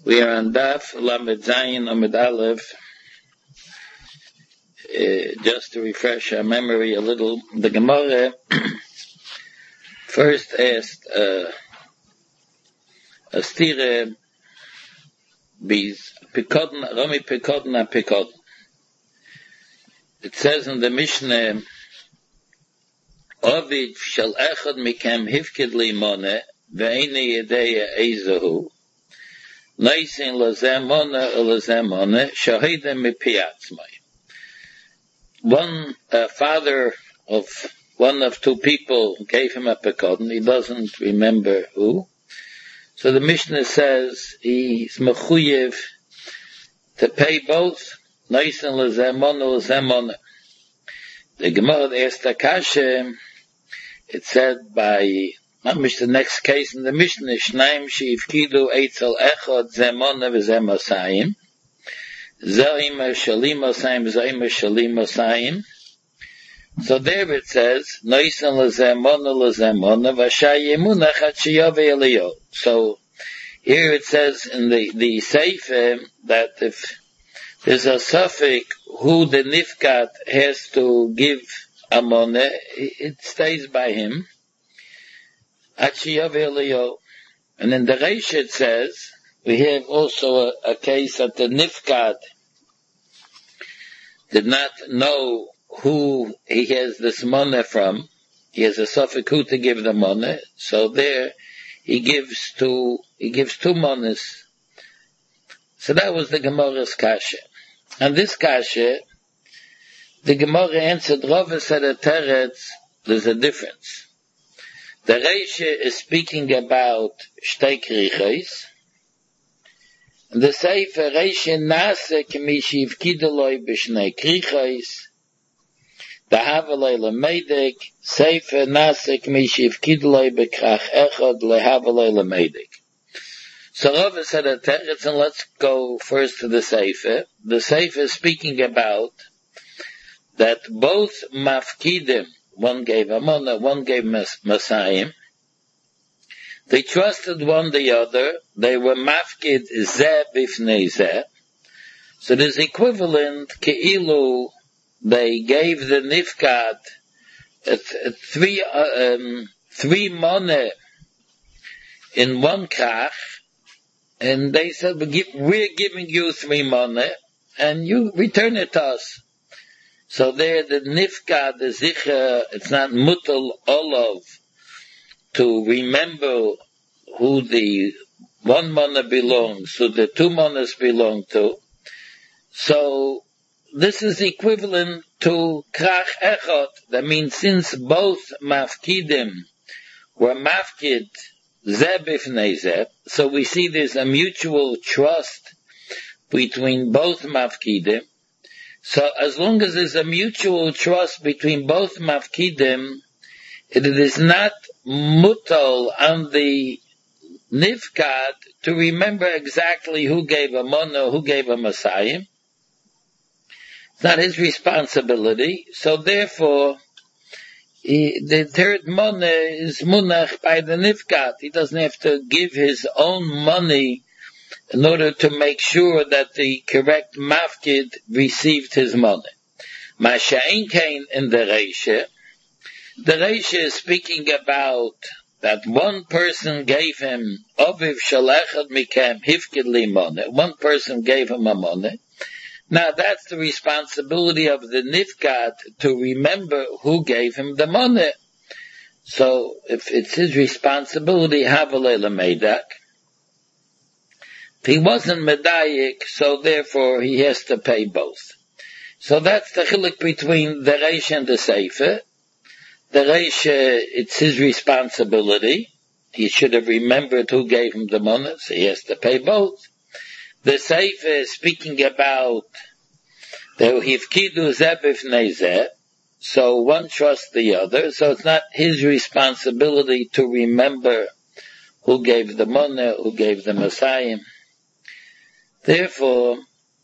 We are on Daf Lamed Zayin Amud Aleph. Just to refresh our memory a little, the Gemara first asked a stire bis Pekodna, Romi Pekodna Pekod. It says in the Mishnah, Ovid shall echad mikem hifkid li mone ve'eni yedeya ezahu Naisin lazemona lazemona shahidem mipiatzmai. One father of one of two people gave him a pekodin. He doesn't remember who. So the Mishnah says he's mechuyev to pay both. Naisin lazemona lazemona. The Gemara asked Akasha. It said by the next case in the Mishnah, Shnaim she'ifkidu eitzel echad zemona v'zem asayim, zoim shalim asayim, zoim shalim asayim. So there it says, noisan l'zemona l'zemona, v'shay yemuna chat sheyave eliyo. So here it says in the Sefer that if there's a suffix who the nifkat has to give amone, it stays by him. And in the Reish it says, we have also a case that the Nifkad did not know who he has this money from. He has a suffix who to give the money. So there, he gives two monies. So that was the Gemara's kasha. And this kasha, the Gemara answered, Rava said at Teretz, there's a difference. The Reish is speaking about Shtei Krichos. The Sefer Reish Nase K'mishi Yivkidoloi B'Shnei Krichos. The Havalei L'Medik. Sefer Nase K'mishi Yivkidoloi B'Krach Echad LeHavalei L'Medik. So Rava said a teretz, and let's go first to the Sefer. The Sefer is speaking about that both Mafkidim, one gave Amona, one gave Masayim. They trusted one the other. They were mafkid zeh bifnei zeh. So there's equivalent keilu. They gave the nifkat three money in one krach, and they said, we're giving you 3 money, and you return it to us. So there, the nifka, the zicher, it's not mutal olav to remember who the 1 mana belongs, who the 2 manas belong to. So this is equivalent to krach echot. That means since both mafkidim were mafkid zeh bifnei zeh, so we see there's a mutual trust between both mafkidim. So as long as there's a mutual trust between both mafkidim, it is not mutal on the nifkad to remember exactly who gave a mono, who gave a masayim. It's not his responsibility. So therefore, the third mono is munach by the nifkad. He doesn't have to give his own money in order to make sure that the correct mafkid received his money. Masha'in kain in the Reisha. The Reisha is speaking about that one person gave him, Oviv shalachad mikem hifkid li money. One person gave him a money. Now that's the responsibility of the nifkat to remember who gave him the money. So if it's his responsibility, havalei l'meidak. If he wasn't medayik, so therefore he has to pay both. So that's the chiluk between the Reish and the Sefer. The Reish, it's his responsibility. He should have remembered who gave him the money, so he has to pay both. The Sefer is speaking about the hifkidu zeh bifnei zeh, so one trusts the other, so it's not his responsibility to remember who gave the money, who gave the masayim. Therefore,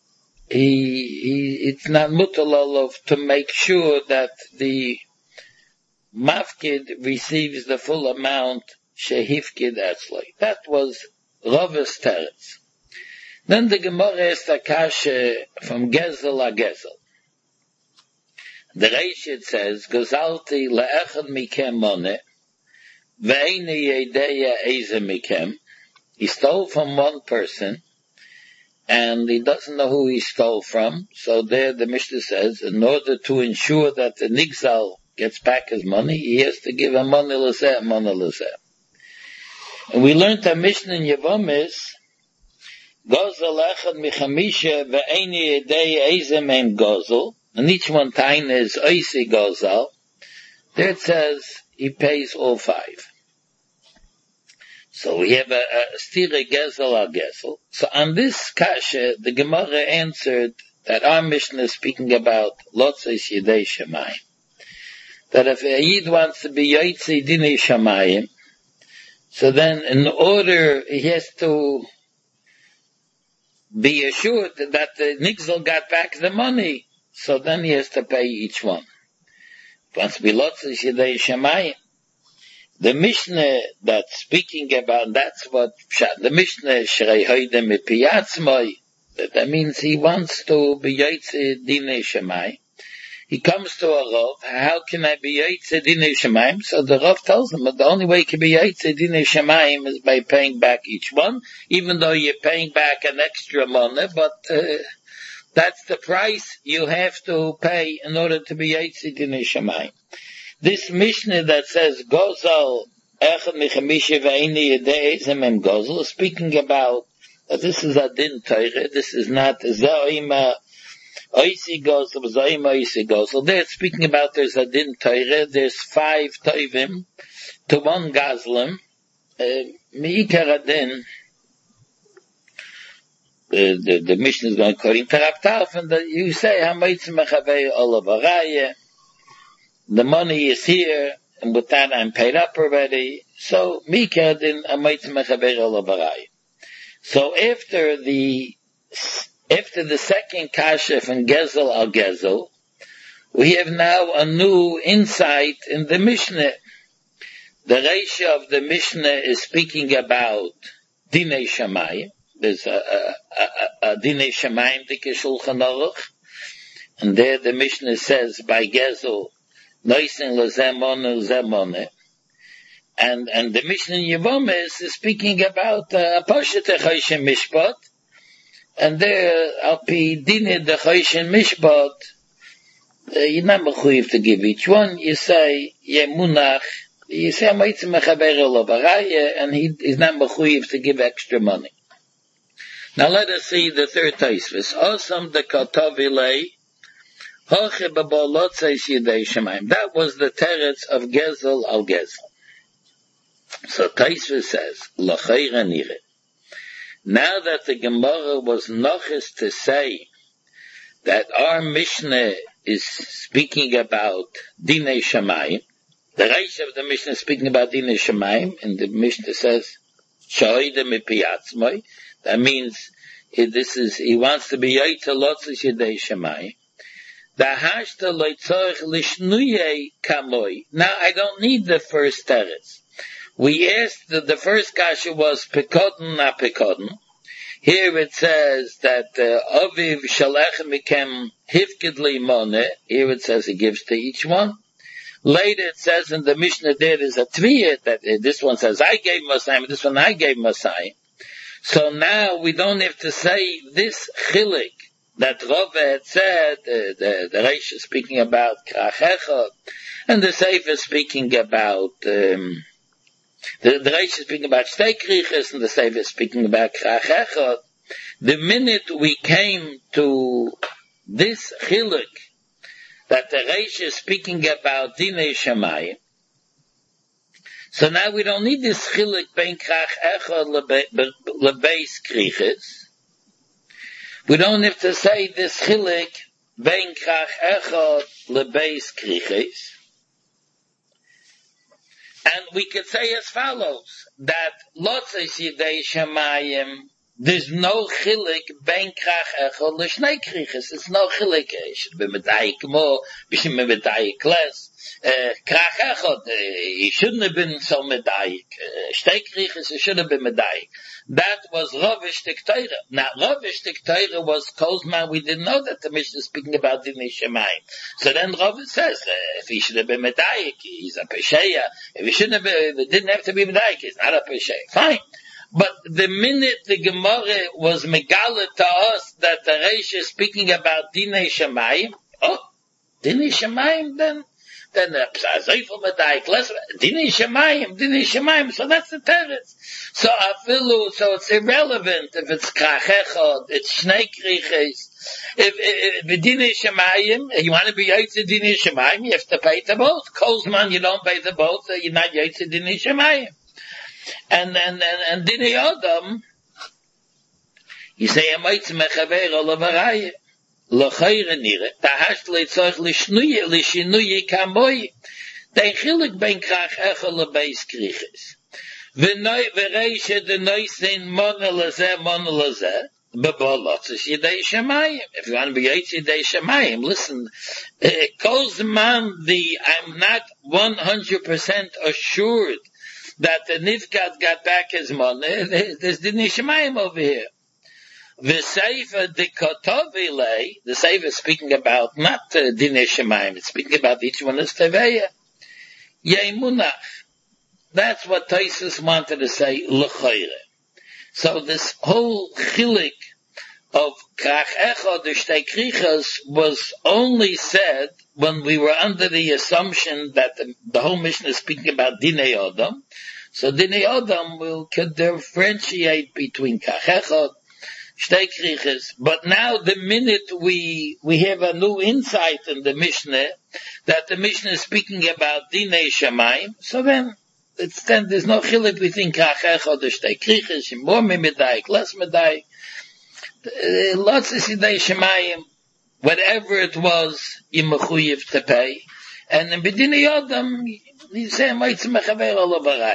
it's not mutal to make sure that the mafkid receives the full amount shehifkid etzloi. That was Rava's teretz. Then the Gemara is the kasha from Gezel a Gezel. The Reishit says, Gozalti le'echad mikem moneh, ve'eini yedeya eze mikem. He stole from one person, and he doesn't know who he stole from. So there the Mishnah says, in order to ensure that the Nigzal gets back his money, he has to give a money l'zeh, money l'zeh. And we learned a Mishnah in Yevomis, Gozel echad michamisha ve'eini yedeya eze meim gozel. And each one time is oisi gozal. There it says he pays all 5. So we have a stire gezel al gezel. So on this kasha, the Gemara answered that our Mishnah is speaking about lotzes yidei shamayim. That if a yid wants to be yotzi dinei shamayim, so then in order he has to be assured that the nigzal got back the money. So then he has to pay each one. Once bilotzes yidei shamayim, the Mishnah that's speaking about, that's what the Mishnah shrei hoide mipiyatzmoi. That means he wants to be yotze dinei shamayim. He comes to a Rav, how can I be yotze dinei shamayim? So the Rav tells him that the only way you can be yotze dinei shamayim is by paying back each one, even though you're paying back an extra money, but that's the price you have to pay in order to be yotze dinei shamayim. This Mishnah that says Gozal echad michamisha ve'eini yedei eze meim gozel is speaking about that this is a din Torah. This is not zoima oisi gozel, zoima oisi gozel. They're speaking about there's a din Torah. There's 5 toivim to 1 gazlim. Meikar adin. The Mishnah is going according to Rav Tarfon that you say hamoitz mechavei olav arayeh. The money is here, and with that I'm paid up already. So Mika din hamoitz mechavei olav arayeh. So after the second kasha from Gezel al Gezel, we have now a new insight in the Mishnah. The Reisha of the Mishnah is speaking about dinei shamayim. There's a dinei shamayim dike Shulchan Aruch, and there the Mishnah says by Gezel noisen lezemone zemone, and the Mishnah in Yevomis is speaking about a poshet choshen mishpat, and there al pi dine the choshen mishpat you're not mechuyev to give each one. You say yemunach, you say hamoitz mechaber olav arayeh, and he's not mechuyev to give extra money. Now let us see the third Tosfos. Osam de Katavilei, Hoche b'bolotzeis yidei shamayim. That was the teretz of Gezel al Gezel. So Tosfos says, L'chayra nire. Now that the Gemara was noches to say that our Mishnah is speaking about dinei shamayim, the Reish of the Mishnah is speaking about dinei shamayim, and the Mishnah says, Shoide mipiyatzmoi. That means he wants to be yaita lotzes yidei shamayim. Dahashta loitzorich lishnuye kamoi. Now I don't need the first teretz. We asked that the first kasha was pekodon na pekodon. Here it says that aviv shalech mikem hifkid li moneh. Here it says he gives to each one. Later it says in the Mishnah there is a tviyah that this one says I gave Masayim, this one I gave Masayim. So now we don't have to say this chilik that Rava had said, the Reish is speaking about krach echad, and the Sefer is speaking about, the Reish is speaking about shtei kriches, and the Sefer is speaking about krach echad. The minute we came to this chilik, that the Reish is speaking about dinei shamayim, so now we don't need this chilik bein krach echad lebeis kriches. We don't have to say this chilik bein krach echad lebeis kriches. And we could say as follows, that lotzes yidei shamayim there's no chilik ben krach echol l'shnei kriches. It's no chilik. It should be medayik more, bishim medayik less. Krach echol, he shouldn't have been so medayik. Shtei kriches, it should have been medayik. That was Ravish Tikteira. Now, Ravish Tikteira was Kozman. We didn't know that the Mishnah is speaking about Dinei Shemayim. So then Ravish says, if he should have been medayik, he's a pesheya. If he shouldn't have been, it didn't have to be medayik, he's not a pesheya. Fine. But the minute the Gemara was megala to us that the Reish is speaking about Dinei Shemayim, Dinei Shemayim then Zayful Medayik, less Dinei Shemayim, so that's the teretz. So it's irrelevant if it's Krach Echad, it's Shnei Kriches. If Dinei Shemayim, you want to be Yotze Dinei Shemayim, you have to pay the both. Kozman, you don't pay the both, so you're not Yotze Dinei Shemayim. And Dinei Adam, you say, Amaitz Mechaver Olavarayeh. L'chayre nire, da hast leitzoch l'shinuye kamoy, dein chilik ben krach echel lebeis kriches. V'reishe de noisin mona lezeh, bebolotzes yidei shemayim. If you want to be yidei shemayim, listen, Kozman, I'm not 100% assured that the Nifkat got back his money. There's Dinei Shemayim over here. The Sefer Dikotovile, the Sefer is speaking about not Dinei Shemayim, it's speaking about each one is Teveya. Yemunach. That's what Taisus wanted to say, L'chayre. So this whole chilik of Krach Echad or Shtei Krichas was only said when we were under the assumption that the whole Mishnah is speaking about Dinei Adam. So Dinei Adam could differentiate between Krach Echad, Shtei Kriches. But now the minute we have a new insight in the Mishnah, that the Mishnah is speaking about Dinei Shemayim, so then there's no chiluk between Krach Echad or Shtei Kriches, more medayik, less medayik. Lots of Dinei Shemayim, whatever it was, you mechuyev to pay. And in Dinei Adam, you say, Maitz Mechaver Olavarayeh.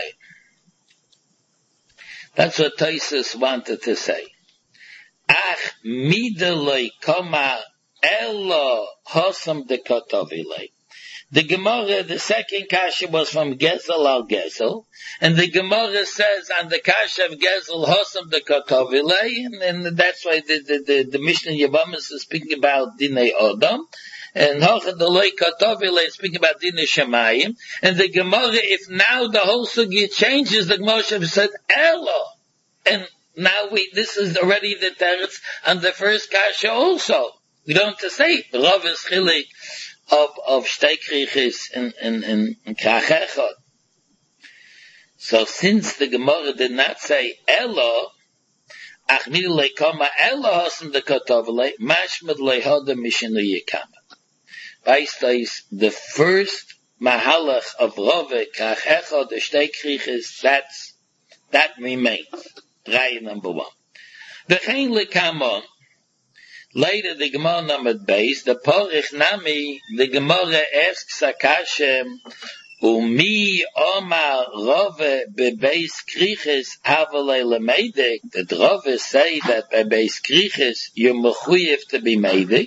That's what Taisus wanted to say. Ach midelei kama elo hosam de kotovilei. The Gemara, the second kasha was from Gezel al Gezel, and the Gemara says on the kasha of Gezel hosam de kotovilei, and that's why the Mishnah Yavamas is speaking about Dinei Adam, and Hocha Delei Kotovilei is speaking about Dinei Shemayim, and the Gemara, if now the whole sugya changes, the Gemara should have said elo, and now this is already the teretz on the first kasha also. We don't have to say Rav is chilik of Shtei Kriches and Krach Echad. So since the Gemara did not say Elo, Ach midlei kama Elo hasam de kotovlei, mashmad lehoda mishinu yikama. Based on the first mahalach of Rav Krach Echad, the Shtei Kriches, that remains. Raya number 1. The Chen Lekamon, later the Gemara number base, the Porich Nami, the Gemara asks Akashem, Umi Omar Rove bebeis kriches avalei lemedek. Did Rove say that bebeis kriches you're mechuyev to be medek?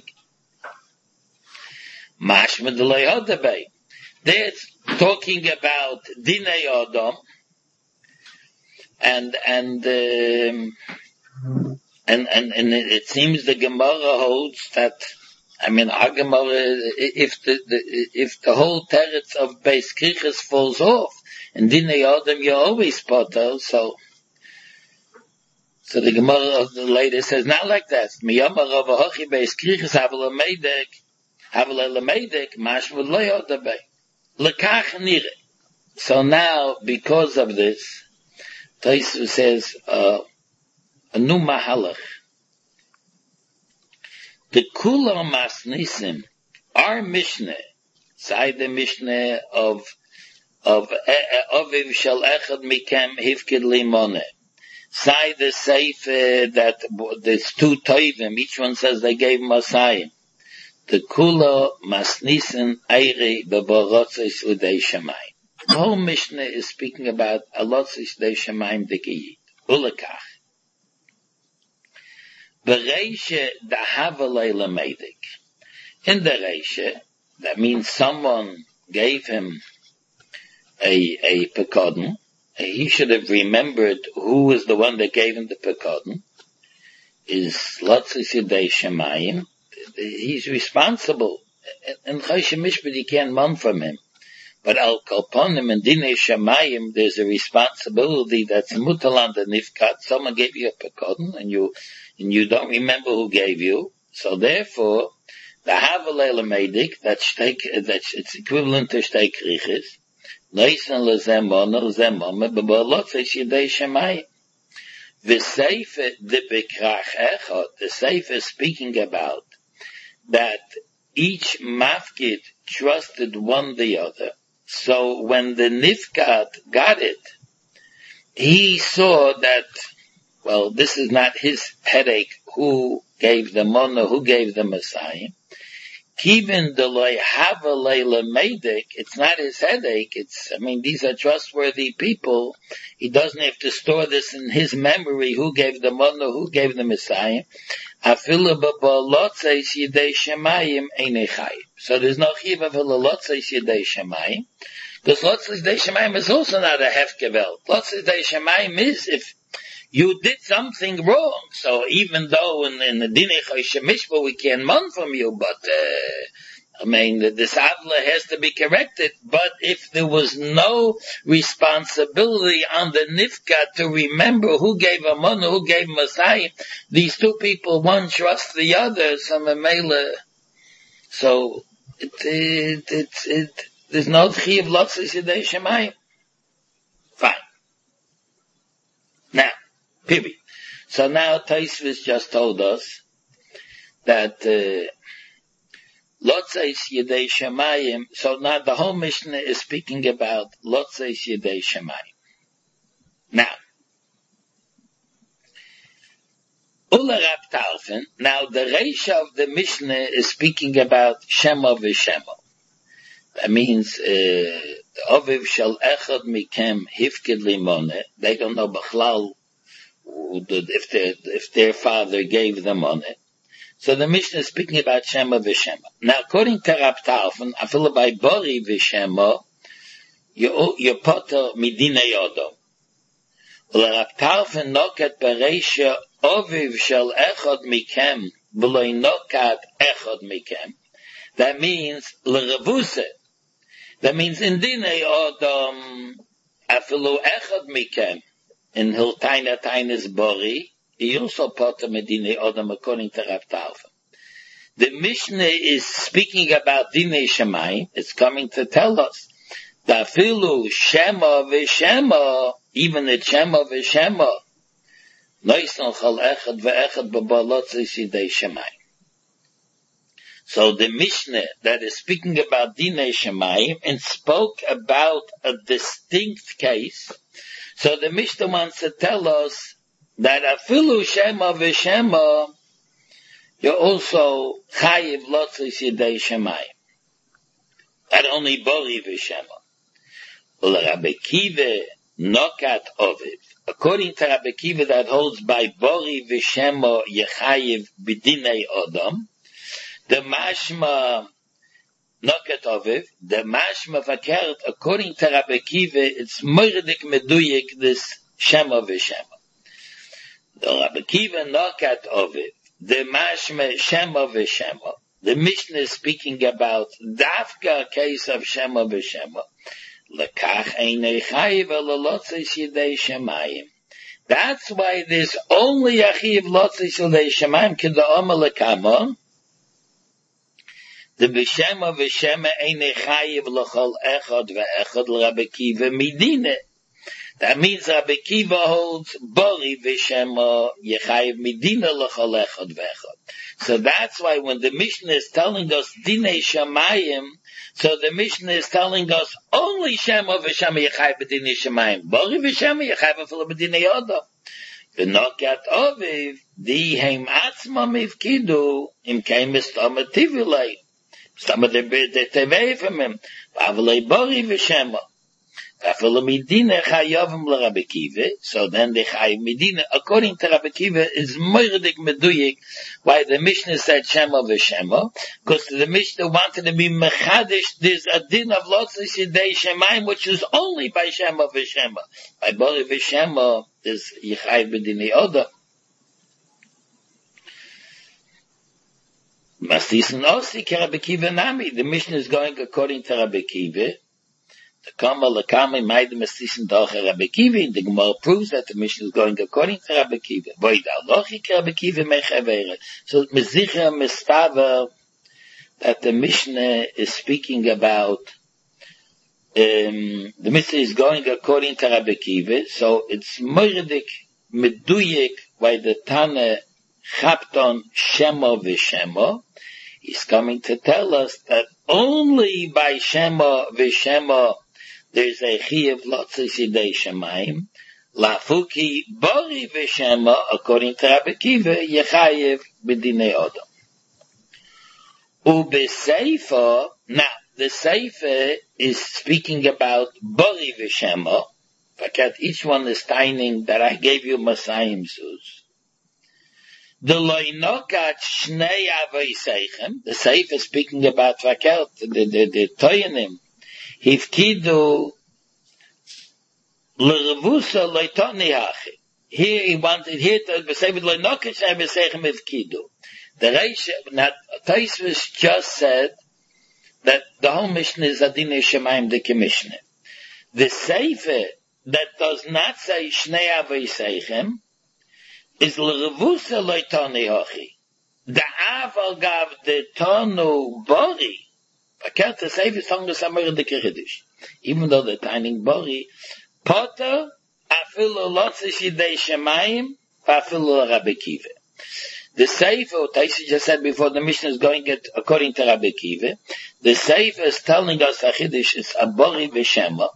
Mashma delei hodabei. That's talking about Dinei Adam. And it seems the Gemara holds that, our Gemara, if the whole teretz of Beis Kriches falls off, and Dinei Adam you're always potter, so the Gemara of the later says, not like that. Miyamar Rav Hachi Beis Kriches Havel Lemedek, Mashmud Lo Yodabei. Lekach Nire. So now, because of this, Taisu says, a new mahalach. The Kula Masnisim, our Mishnah, side the Mishnah of Aviv Shel Echad Mikem Hivkid Limone. Side the Sefer that there's 2 Toivim, each one says they gave Messiah. The Kula Masnisim Eiri Beborotzes Udei Shamayim. The whole Mishnah is speaking about Alotzis Dei Shamayim Dekiyit. Ulekach. Bereishe dahavalei lameidik. In the Reishe, that means someone gave him a pekodin. He should have remembered who was the one that gave him the pekodin. Is Lotzis Yidei Shemayim. He's responsible. In Choshen Mishpat you can't run from him. But Al Kolponim and Dinei Shemayim, there's a responsibility that's mutal on the nifkat. Someone gave you a pekodin and you don't remember who gave you. So therefore, the Havalei Lameidik, that's it's equivalent to Shtei Krichis. Noisen lezemon b'bolotzeis Yidei Shemayim. The Sefer the Bekrach Echad, the Sefer is speaking about that each mafkid trusted one the other. So when the nifkat got it, he saw that, well, this is not his headache who gave the monah, who gave the Messiah. Kivin deloy havalei lameidik, it's not his headache, these are trustworthy people. He doesn't have to store this in his memory, who gave the monah, who gave the Messiah. Afilu b'bolotzeis Yidei Shemayim einei chayim. So there's no chiv of lotzeis Yidei Shemayim, because lotzeis Yidei Shemayim is also not a hefgewelt. Lotzeis Yidei Shemayim is if you did something wrong. So even though in the Dinei Choshen Mishpat we can't run from you, but this avla has to be corrected. But if there was no responsibility on the nifkat to remember who gave a monah, who gave Messiah, these two people, one trusts the other, so there's no chi of Lotzis Yidei Shemayim. Fine. Now, period. So now Tosfos just told us that Lotzis Yidei Shemayim. So now the whole Mishnah is speaking about Lotzis Yidei Shemayim. Now, Ula Rab Tarfon. Now the Reisha of the Mishnah is speaking about Shema v'Shema. That means Oviv shel echad mikem hifkid limoneh. They don't know b'chlal if their father gave them money. So the Mishnah is speaking about Shema v'Shema. Now, according to Rab Tarfon, afilu by Bori v'Shema, you potter midinei odom. Rab Tarfon nokat bereisha Oviv shel echad mikem v'loi nokat echad mikem. That means l'revuse. That means in dinei odom afilu echad mikem. In Hiltaina Tainas Bori, he also potter medinei odom according to Rab Tarfon. The Mishnah is speaking about dinei Shemayim. It's coming to tell us that afilu Shema v'Shema, even the Shema v'Shema, noisen chal echad ve'echad b'bolotzeis Yidei Shemayim. So the Mishnah that is speaking about dinei Shemayim and spoke about a distinct case. So the Mishnah wants to tell us that afilu Shema v'Shema, you're also chayiv Lotzis Yidei Shemayim. Not only Bori v'Shema. Ula Rabbi Kiva nokat Oviv. According to Rabbi Kiva that holds by Bori v'Shema yechayiv b'dinei odom, the mashma nokat Oviv, the mashma fakert, according to Rabbi Kiva, it's moirdik meduyik this Shema v'Shema. The Rabbi Kiva nokat Oviv, the mashma Shema v'Shema. The Mishnah is speaking about dafka case of Shema v'Shema. Lekach einei chayiv elolotzis Yidei Shemayim. That's why there's only a chayiv lotzis Yidei Shemayim k'da'oma lekama. The b'Shema v'Shema einei chayiv l'chol echad ve'echad l'Rabbi Kiva midine. That means Rabbi Kiva holds Bori v'Shema yechayiv midina l'chol echad ve'echad. So that's why when the Mishnah is telling us dinei Shemayim, so the Mishnah is telling us only Shema v'Shema yechayiv b'dinei Shemayim. Bori v'Shema yechayiv afilo b'dinei odom. V'nokat Oviv dihem atzmam ifkidu im kein mistama tivilei. Some of the tevei from him. V'avalei Bori v'Shema. So then the Chayiv Medina, according to Rabbi Kiva, is Moirdik Meduyik, why the Mishnah said Shema v'Shema, because the Mishnah wanted to be Mechadish, there's a din of Lotzis Yidei Shemaim, which is only by Shema v'Shema. By Bori v'Shema, there's Yechayiv B'dinei Oda. Masisen Osi ke Rabbi Kiva Nami, the Mishnah is going according to Rabbi Kiva. The Gemara proves that the Mishnah is going according to Rabbi Kiva. So Mezicha Mistava, that the Mishnah is speaking about, the Mishnah is going according to Rabbi Kiva, so it's Moirdik Meduyik by the Tana Chapton Shema v'Shema. He's coming to tell us that only by Shema v'Shema there's a Chiyav Lotzis Yidei Shemaim. Lafuki Bori v'Shema, according to Rabbi Kiva, Yechayiv B'dinei Oda. Ubeseifa, now the Seifa is speaking about Bori v'Shema. Each one is timing that I gave you Masayim Zuz. The Loinokat Shnei Aveiseichem, the Seif is speaking about Vaket, the Toyanim. Hivkidu L'Revusa Loitoni Hachi. Here he wanted, here to say with Loinokat Shnei Aveiseichem Hivkidu. The Reish, now, Taisvis just said that the whole Mishnah is Adinei Shemaim the Mishnah. The Seif that does not say Shnei Aveiseichem is l'revusa loitani hachi. The aval gav the tonu bori. I can't say if it's on the summer in the Kiddush. Even though the tiny bori, potter, afilu lotzis yidei shemayim, afilu Rabbi Kiva. The Sefer, Taisi just said before, the Mishnah is going it according to Rabbi Kiva. The Sefer is telling us a Kiddush is a bori v'shema.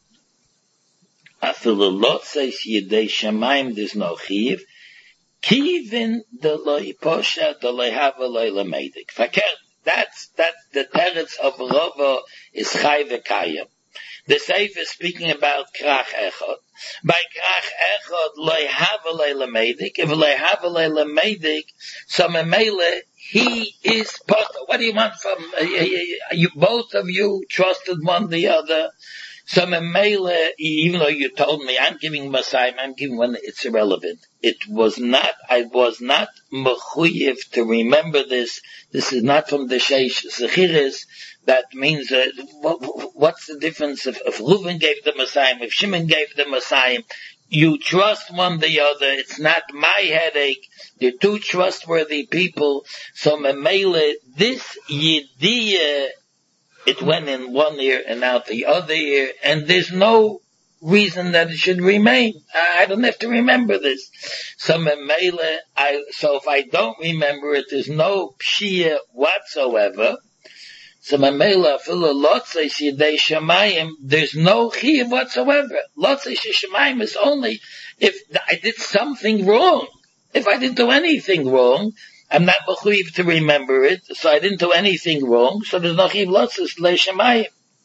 Afilu lotzis yidei shemayim, there's no chiv. Kivin the loy posha the loy hava loy lameidik. That's the teretz of Rava is chai v'kayim. The Seif is speaking about krach echad. By krach echad loy hava loy lameidik. If loy hava loy lameidik, so memele he is part. What do you want from you? Both of you trusted one the other. So memele, even though you told me I'm giving Masayim, I'm giving one, it's irrelevant. I was not mechuyev to remember this. This is not from the Sheish Zechiris. That means, what's the difference if Reuven gave the Masayim, if Shimon gave the Masayim? You trust one the other. It's not my headache. They're two trustworthy people. So memele, this yediyah, it went in one ear and out the other ear, and there's no reason that it should remain. I don't have to remember this. So if I don't remember it, there's no pshia whatsoever. So there's no chiyuv whatsoever. Lotzei shemayim is only if I did something wrong. If I didn't do anything wrong, I'm not mechuyev to remember it, so I didn't do anything wrong, so there's no chiv lotzis le'shemayim.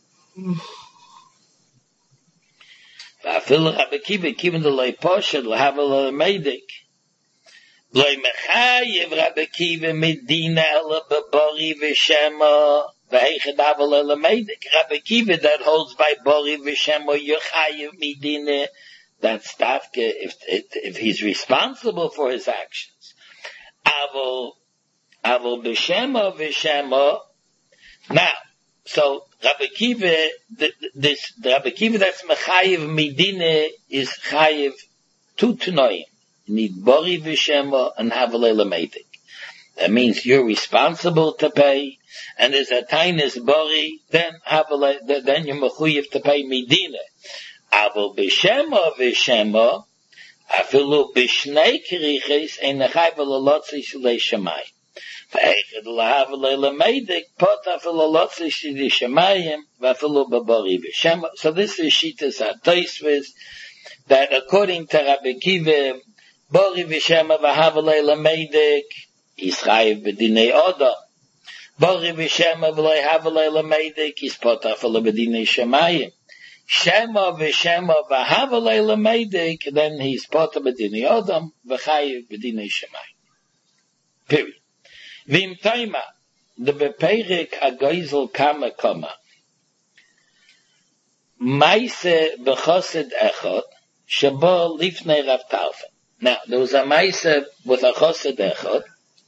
V'afilu Rabbi Kiva, even the loy poshet, l'hava l'meidik. Loy mechayev Rabbi Kiva medina ela b'bori v'shema, v'heichad hava l'meidik. Rabbi Kiva that holds by bori v'shema, yechayev medina, that's tafke, if he's responsible for his actions. Avol b'shema v'shema. Now, so Rabbi Kiva, the Rabbi Kiva that's mechayiv medina is chayiv two tanoim. You need bori v'shema and havalei lameidik. That means you're responsible to pay, and there's a tainis bori, then you're mechayiv to pay medina. Avol b'shema v'shema. Afilu b'shnei kiriches ein nechayv l'lotzei shulei shemayim. V'eichad l'hav l'lemeidik pot afilu lotzei shulei shemayim v'afilu b'bori v'shema. So this is Shitas HaTosfos that according to Rabbi Kiva, bori v'shema v'hav l'lemeidik is chayiv b'dinei oda. Bori v'shema v'hav l'lemeidik is pot afilu b'dinei shemayim. Shema v'shema v'havalei l'meidik, then he's potter b'dinei Adam, v'chayiv b'dinei Shemayim. Period. V'im taima, the beperik hagoizel kama kama, Maise b'chosed echad, sheba lifnei Rav Talfon. Now, there was a Maise with a chosed echad.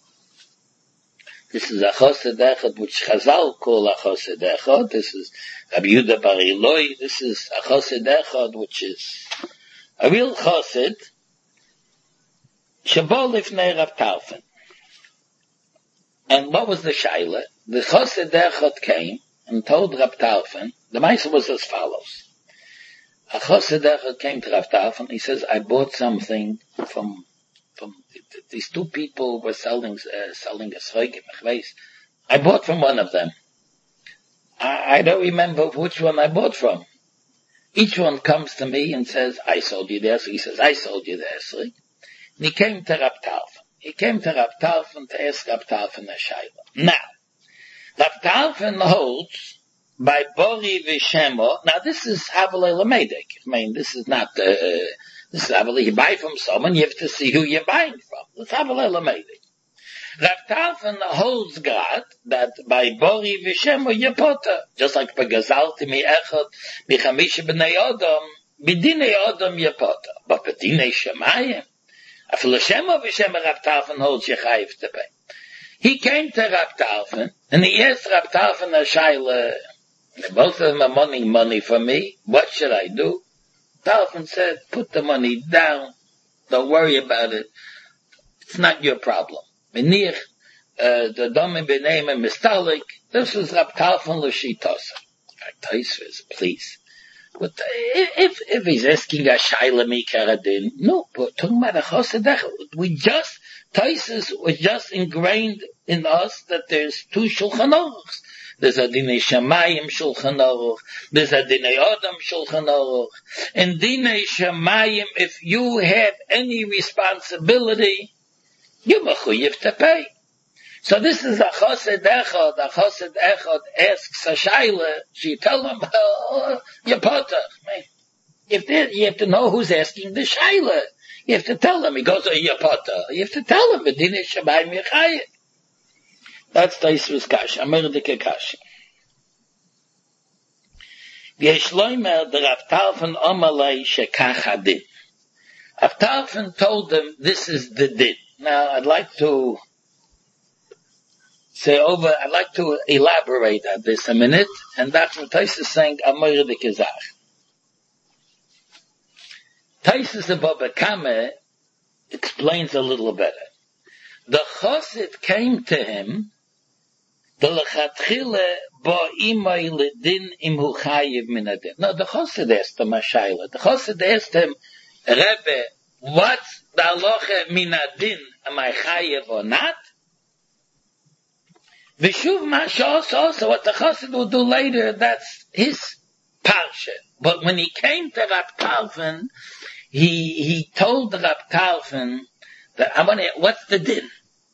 This is a chosed echad which Chazal call a chosed echad. This is Rabbi Yehuda bar Eloi. This is a chosed echad which is a real chosed. Sheba lifnei Rav Talfon. And what was the shaila? The chosed echad came and told Rav Talfon, the Maise was as follows. A chosed echad came to Rav Talfon. He says, I bought something from these two people were selling a schreike. I bought from one of them. I don't remember which one I bought from. Each one comes to me and says, I sold you the esrog. He says, I sold you the esrog. And he came to Rav Talfon. He came to Rav Talfon to ask Rav Talfon a shayla. Now, Rav Talfon holds by Bori Vishemo. Now this is Havalei Lamedek. I mean, this is not, this is Havalei, you buy from someone, you have to see who you're buying from. It's Havalei Lamedek. Rav Talfon holds God that by Bori Vishemo you're potter. Just like by Gazalti mi Echad, mi Chamisha b'nei Adam, b'dinei Adam you're potter. But b'dinei Shemayim, afil Shemo Vishemo Rav Talfon holds you chayiv to pay. He came to Rav Talfon, and he asked Rav Talfon a shayla. Both of them are wanting money from me. What should I do? Talfon said, put the money down. Don't worry about it. It's not your problem. Menich, the domin b'neim and mistalik. This is Rav Talfon l'shitosa. Taisvis, please. But if he's asking a shayla mikaradin, no, but talking about a chosed echad. Taisvis was just ingrained in us that there's two Shulchan Aruchs. There's a Dinei Shemayim Shulchan Aruch. There's a Dinei Adam Shulchan Aruch. In Dinei Shemayim, if you have any responsibility, you're mechuyev to pay. So this is a chosed echad. A chosed echad asks a shayla. She tell him, you're potter. You have to know who's asking the shayla. You have to tell him. He goes, you're potter. You have to tell him, Dinei Shemayim Yechayev. That's Taisvus Kasha, Amerdike Kasha. V'yeshloimer the Rav Talfon Omalei Shekach Hadin. Rav Talfon told them, this is the din. Now, I'd like to elaborate on this a minute, and that's what Taisvus is saying, Amerdike Zach. Taisvus above Kame explains a little better. The Chosid came to him, the lechatchile bo imay ledin imhu chayiv min adin. No, the Chosid asked him a shayla. The Chosid asked him, Rebbe, what's the halacha min adin? Am I chayiv or not? V'shuv mashos also, what the Chosid will do later, that's his parsha. But when he came to Rav Talfon, he told Rav Talfon that what's the din?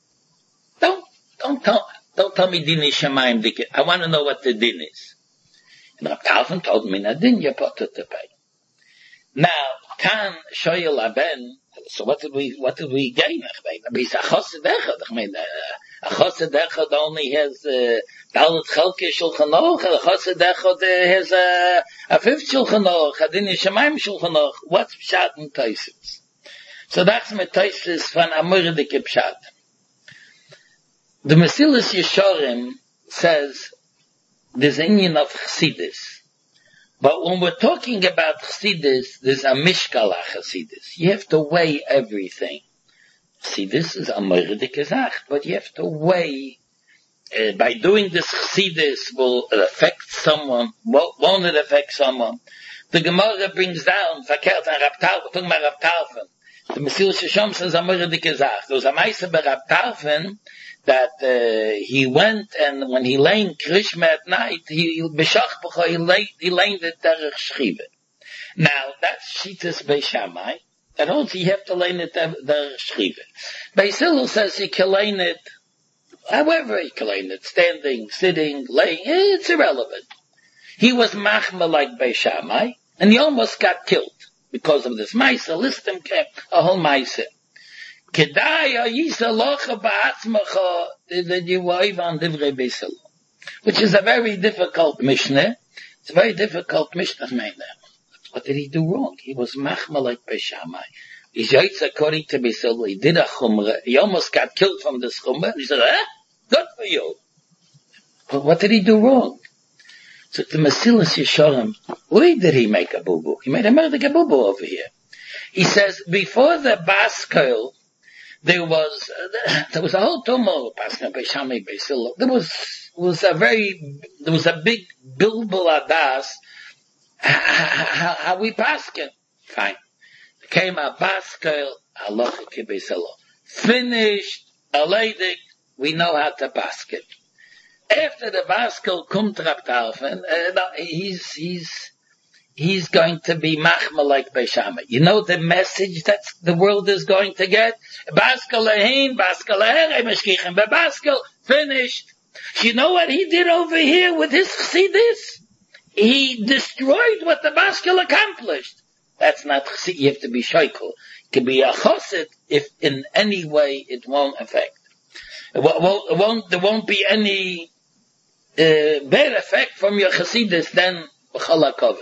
Don't tell me Dinei Shemayim. I want to know what the din is. And Rav Talfon told me, din you're potter to pay. Now, Kan Shoyel Aben, so what did we gain? He's a chosed echad. A chosed echad only has, Dalet Chelke Shulchan Aruch, a chosed echad has a fifth Shulchan Aruch, a Dinei Shemayim Shulchan Aruch. What's Pshat and Taisvus? So that's my Taisvus from Amerdike Pshat. The Mesilas Yesharim says there's an inyan of Chassidus. But when we're talking about Chassidus, there's a Mishkala Chassidus. You have to weigh everything. Chassidus is a Mordike Zach, but you have to weigh, by doing this Chassidus will it affect someone, won't it affect someone? The Gemara brings down, verkehrt an Rav Talfon, talking about Rav Talfon. The Mesilas Yesharim says a Mordike Zach. There was a Meise by Rav Talfon, that he went and when he lay in Krishma at night, he lay the Derech Shchiva. Now, that's Shitas Beis Shammai. That holds you have to lay it Derech Shchiva. Beis Hillel says you can lay it, however you can lay it, standing, sitting, laying, it's irrelevant. He was machma like Beis Shammai, and he almost got killed because of this. Maisa, listen, a whole Maisa. Kedai yisa locha ba'atzmacha that you were on divrei Beis Hillel, which is a very difficult Mishnah. It's a very difficult Mishnah, man. What did he do wrong? He was machma like Beis Shammai. He's yaitz according to Beis Hillel. He did a chumrah. He almost got killed from this chumrah. He said, good for you. But what did he do wrong? So the Mesilas Yesharim, where did he make a boo-boo? He made a murder boo-boo over here. He says, before the Baskel, there was a whole tumult, Beis Shammai, Beis Hillel. There was a big bilbul adas, how we paskin. Fine. Came a Baskel, halacha ke Beis Hillel. Finished, aleidik, we know how to paskin. After the Baskel kumt Rab Tarfon, he's going to be machma like Beis Shammai. You know the message that the world is going to get? Baskel lehin, Baskel leher, meshkichen, but Baskel finished. You know what he did over here with his chassidus? He destroyed what the Baskel accomplished. That's not chassid. You have to be shaykel. It can be a chassid if in any way it won't affect. There won't be any bad effect from your chassidus than b'chol hakoven.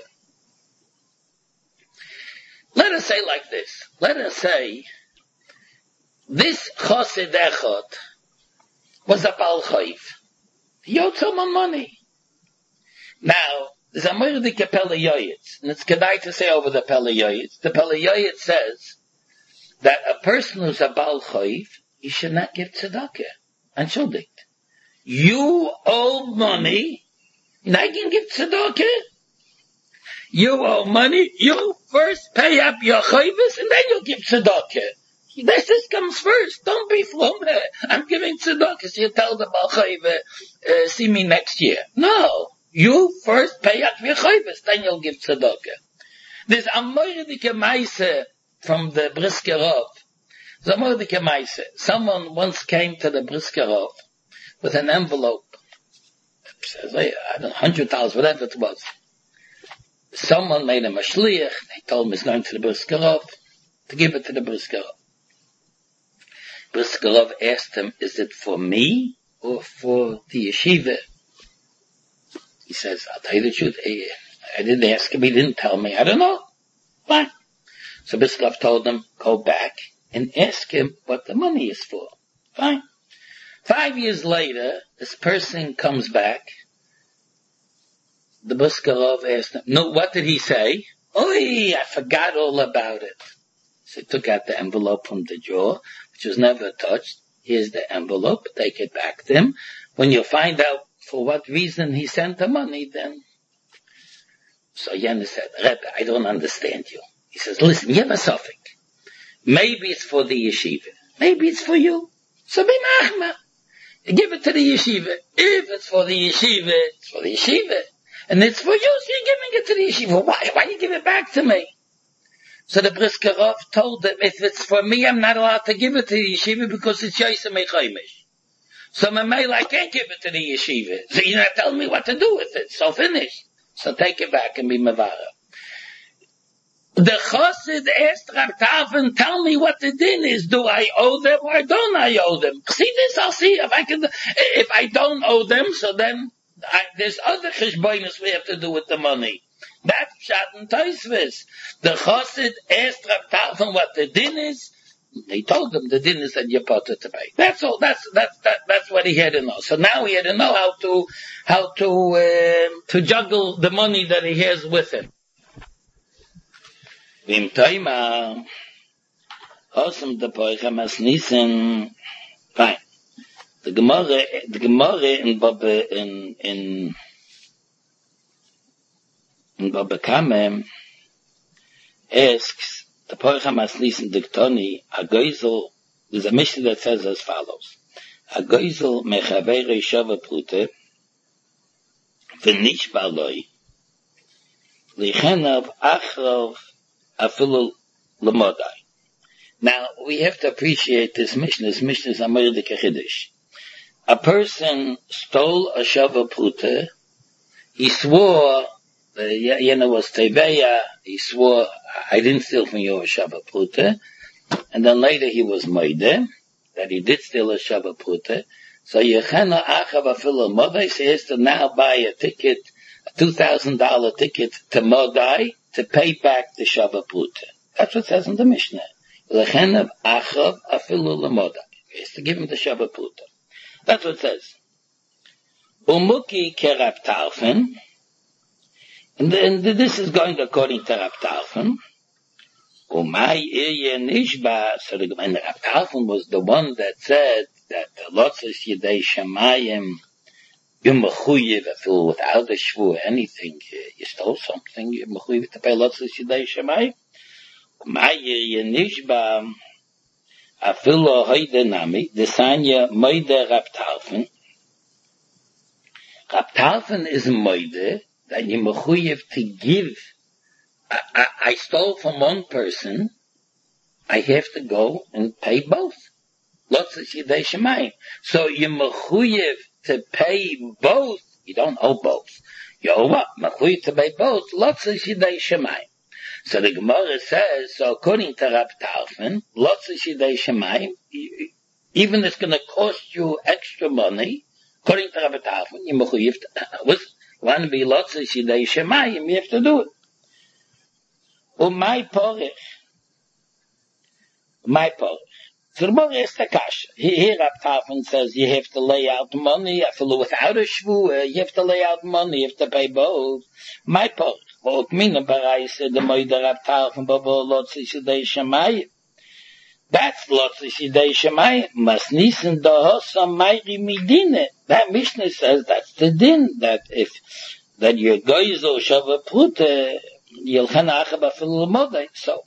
Let us say like this. Let us say this chassid echad was a bal chayv. He owed someone money. Now, there's a mordike Pele Yoyetz, and it's kedai to say over the Pele Yoyetz. The Pele Yoyetz says that a person who's a bal chayv, he should not give tzedakah. Entschuldigt. You owe money, and I can give tzedakah? You owe money, you first pay up your chayvus, and then you'll give tzedakah. This comes first. Don't be flum. I'm giving tzedakah, so you tell the bal chayv, see me next year. No. You first pay up your chayvus, then you'll give tzedakah. There's a mordike maise from the Brisker Rav. There's a mordike maise. Someone once came to the Brisker Rav with an envelope. Says, I don't know, 100,000, whatever it was. Someone made him a shliach. They told him he's going to the Brisker Rav to give it to the Brisker Rav. Brisker Rav asked him, is it for me or for the yeshiva? He says, I'll tell you the truth. I didn't ask him. He didn't tell me. I don't know. Fine. So Brisker Rav told him, go back and ask him what the money is for. Fine. 5 years later, this person comes back. The Brisker Rav asked him, no, what did he say? Oi, I forgot all about it. So he took out the envelope from the drawer, which was never touched. Here's the envelope. Take it back to him. When you find out for what reason he sent the money, then. So Yana said, Rebbe, I don't understand you. He says, listen, you have a suffix. Maybe it's for the yeshiva. Maybe it's for you. So be machma. Give it to the yeshiva. If it's for the yeshiva, it's for the yeshiva. And it's for you, so you're giving it to the yeshiva. Why you give it back to me? So the Brisker Rav told him, if it's for me, I'm not allowed to give it to the yeshiva because it's Yosef Mechaymish. So Mamela, I can't give it to the yeshiva. So you're not telling me what to do with it. So finish. So take it back and be mavara. The chassid asked Rab Tarfon, tell me what the din is. Do I owe them or don't I owe them? See this, I'll see if I can. If I don't owe them, so then there's other cheshbonos we have to do with the money. That's Pshat and Tosfos. The chassid asked Rab Tarfon what the din is. They told him the din is that you're potter to pay. That's all. That's what he had to know. So now he had to know how to juggle the money that he has with him. Vim Toima, Osam the Poichamas Nissen. Fine. The Gemara in Baba Kamem asks the Poichamas Nissen Diktoni, a Geisel, there's a mission that says as follows. A Geisel mechavere shava prute, v'nish baloi, lichenav achrov afilu lemodai. Now, we have to appreciate this mission. This mission is Amordike Chiddush. A person stole a shava prute, he swore, was Teveya, he swore, I didn't steal from you a Shabbat Pruta, and then later he was Moide, that he did steal a Shabbat Pruta, so Yechena Achav Afil Modai, so he has to now buy a ticket, a $2,000 ticket to Modai, to pay back the Shabbat Pruta. That's what it says in the Mishnah. Yechena Achav Afil Modai. He has to give him the Shabbat Pruta. That's what it says. Umuki Kerab Talfen, and this is going according to Rab Talfen. Umay Irye Nishba, so the Rab Talfen was the one that said that Lotzes Yedei Shemayim, you're mechuyev, without a shvu, anything, you stole something, you're mechuyev to pay Lotzes Yedei Shemayim. Umay Irye Nishba, Afilo Hoide Nami, Desanya Moide Rab Talfen. Rab Talfen is Moide, that you're mechuyev to give. I stole from one person, I have to go and pay both. Lotzes Yedei Shemayim. So you're mechuyev to pay both. You don't owe both. You owe what? Mechuyev to pay both. Lotzes Yedei Shemayim. So the Gemara says, so according to Rab Talfen, Lotzes Yedei Shemayim, even it's going to cost you extra money, according to Rab Talfen, you're mechuyev to, want to be Lotzes Yedei Shemayim, you have to do it. My porich. So the Gemara is the kasha. Here Rab Talfen says you have to lay out money, without a shvu, you have to lay out money, you have to pay both. My porich. Well, Mina Barai said the Moide Rab Talfen, Babo Lotzes Yedei Shemayim. That's Lotzes Yedei Shemayim. Mas nisen dohosa mayri midine. That Mishnah says that's the din, that that your goizo Shabbat Pruta, Yelchena Achav Afil Modai. So,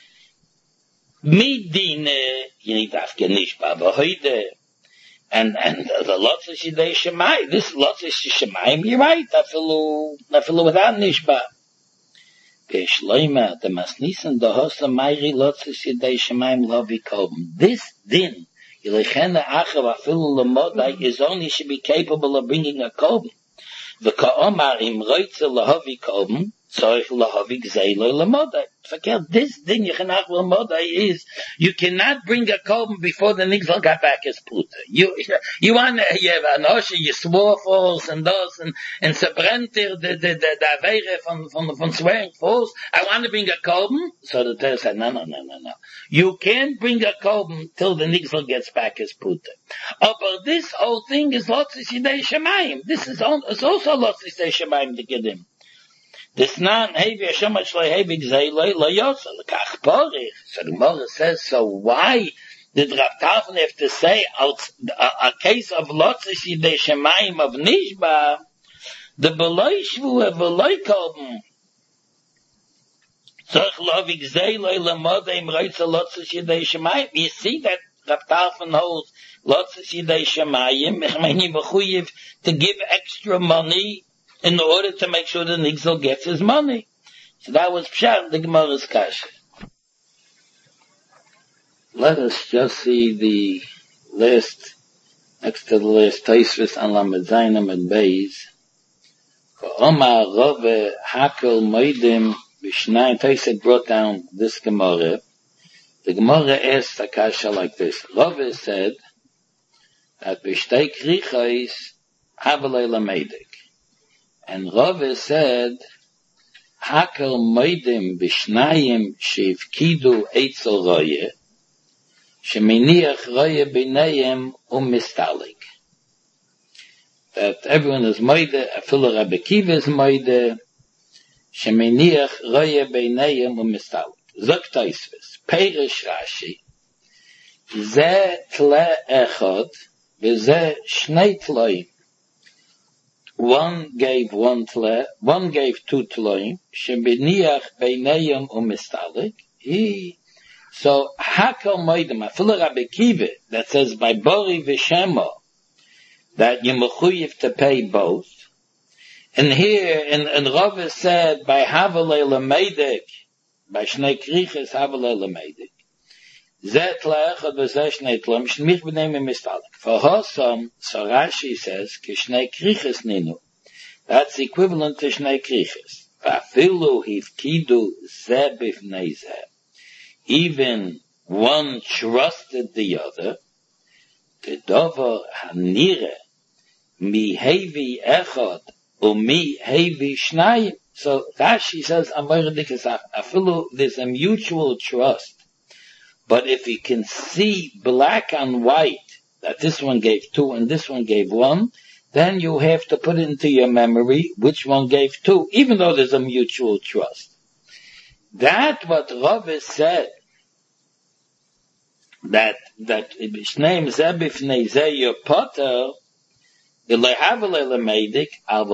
midine, you need to ask Nishba, B'hoide, and the Lotzes Yedei Shemayim, this Lotzes Shemayim, you're right, Afilu without Nishba. Keshloima, the Masnisan, the Hosa Mayri Lotzes Yedei Shemayim Lovi Kobim. This din, Yelchena Achav Afil Modai, is only should be capable of bringing a Kobim. The Ka'omar im Reitze Lahavi Kobim, Forget this thing, is you cannot bring a korban before the nigzal got back his puta. You want you have an osha, you swore false and those and sebrenter the aveire von swearing false. I want to bring a korban. So the Torah said, no. You can't bring a korban till the nigzal gets back his puta. But this whole thing is lotzis yidei shemayim. This is also lotzis yidei shemayim to get him. This non heavy so much like heavy zayla layotza lekach porich. So the Gemara says, so why did Rav Talfen have to say a case of lotzis yidei shemayim of nishba the belay shvu belay korban tzarich lovig zayla lamodim reitza lotzis yidei shemayim. You see that Rav Talfen holds lotzis yidei shemayim. I mean, you mechuyev to give extra money in order to make sure the nigzal gets his money. So that was pshat the Gemara's kasha. Let us just see the last, next to the last Taisvis on Lamed Zainam and Beis. Omar Rove Hakel Moedim B'Shnai. Taisvis brought down this Gemara. The Gemara asked the kasha like this. Rove said that B'Shtei Krichos Havelei Lameidik. And Rave said, Hakel moedim b'shnayim sheivkidu eitzel roye, sheminiach roye b'neihem umistalik. That everyone is moede, afilu Rabbi Kiva is moede, sheminiach roye b'neihem umistalik. Zok Taisvis, Perish Rashi, ze tle echad, v'ze shnei tloim. One gave one tle, one gave two tloim, shebiniach beinayim umistalik. So hakel moedim, afilu Rabbi Kiva, that says by Bori v'Shema, that you mechuyev to pay both. And here, and Rava said by Havelei Lameidik, by Shnei Krichos Havelei Lameidik, Zet la'echad v'zeh shnei tloim, sh'mich b'neim umistalik. For Hossam, so Rashi says, Kishnei Krichos ninu, That's equivalent to Shnei Kriches. Va'afilu hifkidu ze bifnei ze. Even one trusted the other. Kedover hanire mi hevi echad umi hevi shnayim. So Rashi says, Afilu, there's a mutual trust. But if you can see black on white, that this one gave 2 and this one gave 1, then you have to put into your memory which one gave 2, even though there's a mutual trust. That what Rav said, that Shneim Zebifnei Zeh your potter, so Rashi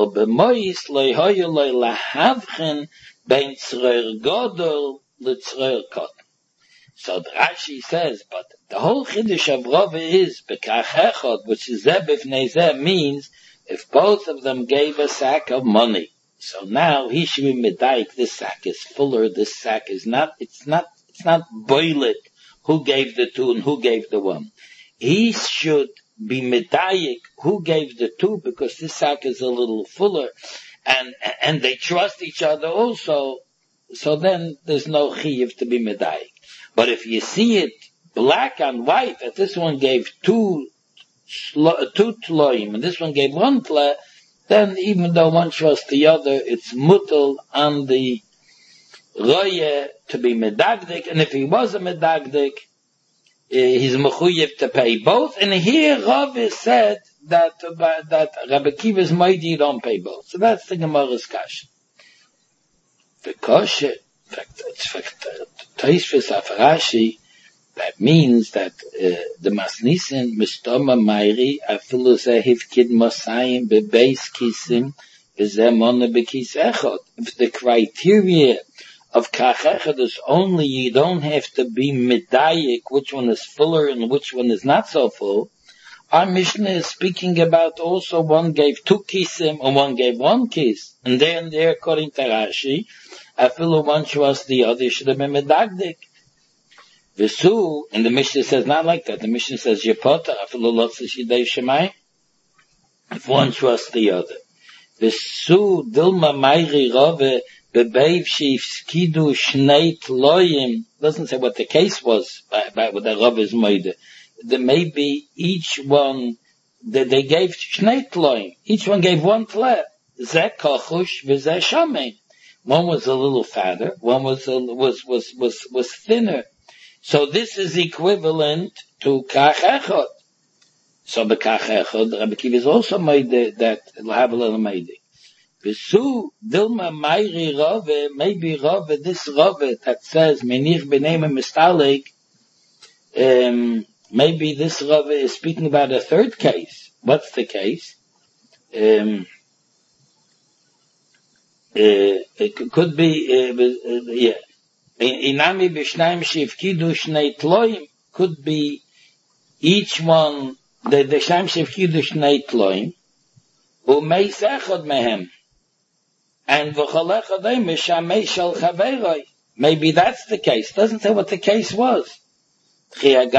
says, but the whole Chiddush of Rav is Bekach Echad, which is Zeh Bifnei Zeh, means if both of them gave a sack of money, so now he should be medayik. This sack is fuller. This sack is not. It's not boilet. Who gave the 2 and who gave the 1? He should be medayik who gave the 2, because this sack is a little fuller, and they trust each other also. So then there's no chiyuv to be medayik. But if you see it black on white, that this one gave 2 tloim and this one gave 1 tle, then even though one trusts the other, it's mutal on the roye to be medagdik, and if he was a medagdik, he's mechuyev to pay both. And here Rav is said that Rabbi Akiva's mighty don't pay both. So that's the Gemara's kasha. Because Tosfos Rashi, that means that the Masnisin Mistoma Mairi afilu zehif kid Mosayim bebeis kisim bezemona bekis echot. If the criteria of kach echad is only you don't have to be medayik which one is fuller and which one is not so full. Our Mishnah is speaking about also one gave 2 kisim and one gave 1 kiss. And there according to Rashi, afilu one trusts the other, should have been medagdik. Vesu, and the Mishnah says not like that. The Mishnah says Yepota, afilu lotza shidei shemai. If one trusts the other. Vesu, dilma mayri rove, bebeiv sheifskidu shnei tloyim. Doesn't say what the case was by what the Rav is made. There may be each one, that they gave shnei tloyim. Each one gave 1 tle. Zeh kochush v'zeh shamein. One was a little fatter, one was thinner. So this is equivalent to kach echad. So the kach echad, Rabbi Akiva is also made that l'havel made. V'su dilma mayri rove, maybe rove, this rove that says menich b'neim mistalek, maybe this rove is speaking about a third case. What's the case? It could be, Inami b'shnayim shivkidu shnei tloim, could be each one, the shnayim shivkidu shnei tloim, u'meis echad mehem, and v'chol echadei mishamei shel chaveroi. Maybe that's the case. Doesn't say what the case was. And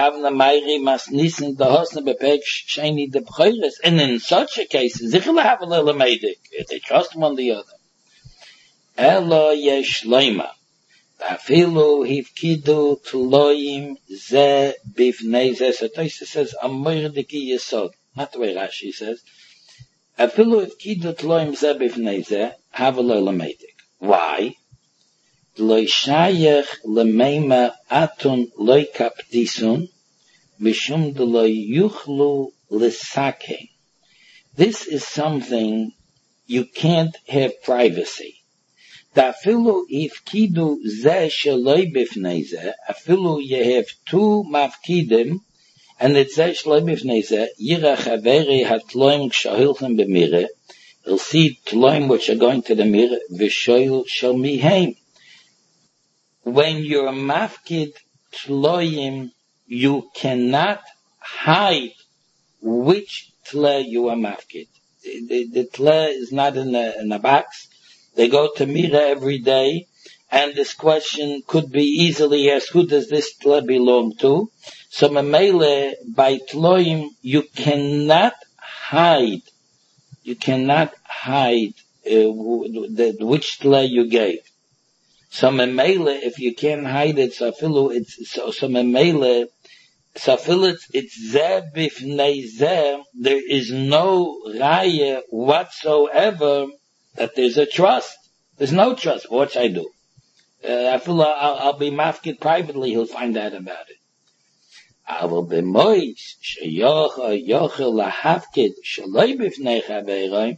in such a case, they trust one the other. Elo yesh loima. Afilu hifkidu tloim ze bifnei ze. So Tosfos says, Amoyrdiki yesod. Not the way Rashi says. Afilu hifkidu tloim ze bifnei ze, havelo lameidik. Why? Loi shayach lemeima atun loi kapdisun, mishum de loi yuchlu lisake. This is something you can't have privacy. Afilu ifkidu ze sheloi bifnei ze, afilu you have 2 mafkidim, and it's ze sheloi bifnei ze, yira chaveri hatloim kshahilchem b'mireh, you'll see tloim which are going to the mirror, v'shoyil shel miheim. When you're mafkid tloim, you cannot hide which tle you are mafkid. The tle is not in a box. They go to Mira every day, and this question could be easily asked, who does this tle belong to? So Mamele, by tloim, you cannot hide which tlay you gave. So memele, if you can't hide it, so memele, so it's zeh bifnei zeh, there is no raya whatsoever that there's a trust. There's no trust. What should I do? I'll be mafkid privately, he'll find out about it. I will be moist, yochel lahafkid, shaloi bifnei chaveiroi,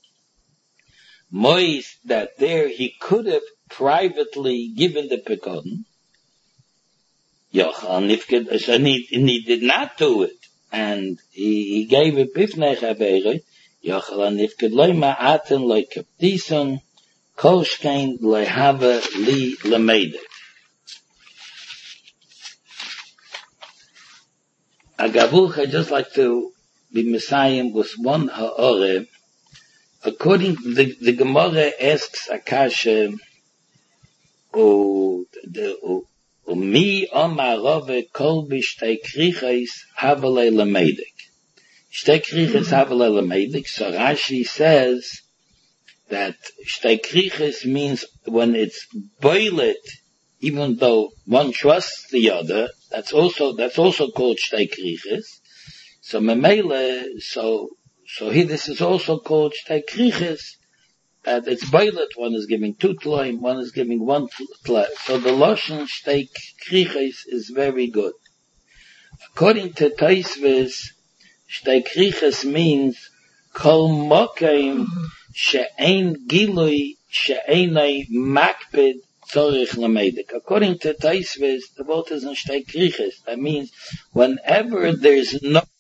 moist that there he could have privately given the pekon. Yochel nifkid, so he did not do it, and he gave it bifnei chaveiroi. Yochel nifkid loy ma'aten loy kaptison, kol shkein loy have li lemedek. Agavuch, I just like to be Messiah with one ha'ore. According to the Gemara asks Akasha, mi omarove kol b'shtei kriches havelei lemedek. Shtei kriches havelei lemedek. So Rashi says that shtei kriches means when it's boilet, even though one trusts the other, that's also called shtei kriches. So memele, so here this is also called shtei kriches, that it's boilet, one is giving 2 tloim, one is giving 1 tloim. So the lashon shtei kriches is very good. According to Taisvis, shtei kriches means kol mokeim she'ein gilui she'einai makpid tzorich lemedek. According to Taisvis, the word is in shtei kriches. That means whenever there's no